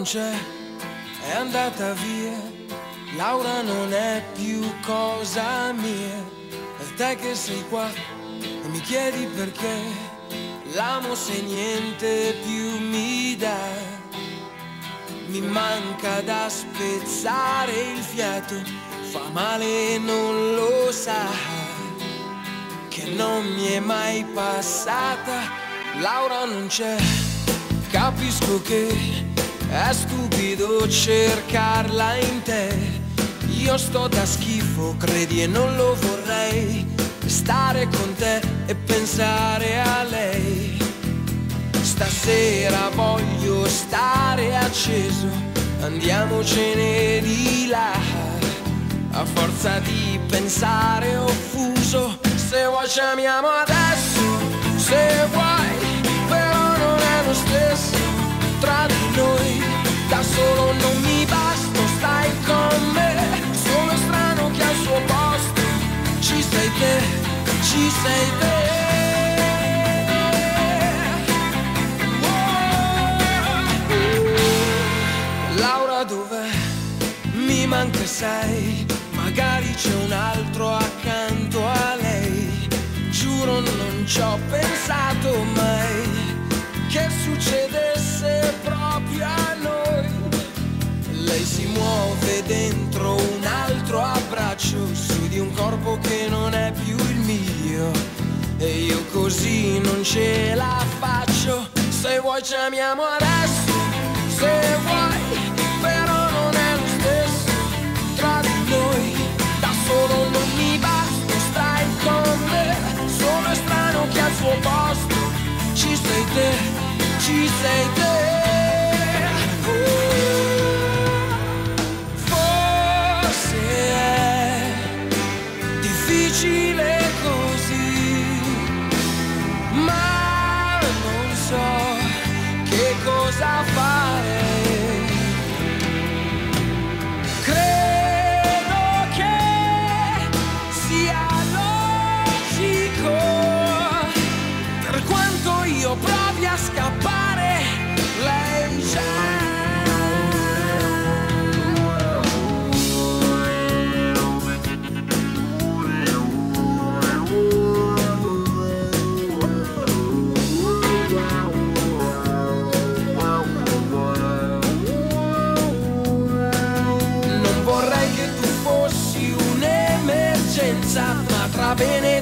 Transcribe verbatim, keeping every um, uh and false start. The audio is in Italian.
c'è, è andata via. Laura non è più cosa mia. E te che sei qua e mi chiedi perché l'amo se niente più mi dà. Mi manca da spezzare il fiato, fa male e non lo sa, che non mi è mai passata. Laura non c'è, capisco che è stupido cercarla in te. Io sto da schifo, credi, e non lo vorrei, stare con te e pensare a lei. Stasera voglio stare acceso, andiamocene di là. A forza di pensare offuso, se vuoi ci amiamo adesso, se vuoi, però non è lo stesso tra di noi. Da solo non mi basta, stai con me, sono strano che al suo posto ci sei te, ci sei te. Laura dov'è? Mi manca, sai, magari c'è un altro accanto a lei. Giuro non ci ho pensato mai che succedesse proprio a noi. Lei si muove dentro un altro abbraccio, su di un corpo che non è più il mio, e io così non ce la faccio. Se vuoi ci amiamo adesso, se vuoi, però non è lo stesso tra di noi. Da solo non mi basta, stai con me, sono strano che al suo posto ci sei te, ci sei te. Forse è difficile così, ma non so che cosa fare. Credo che sia logico, per quanto io provi a scappare, lei già. Non vorrei che tu fossi un'emergenza, ma tra bene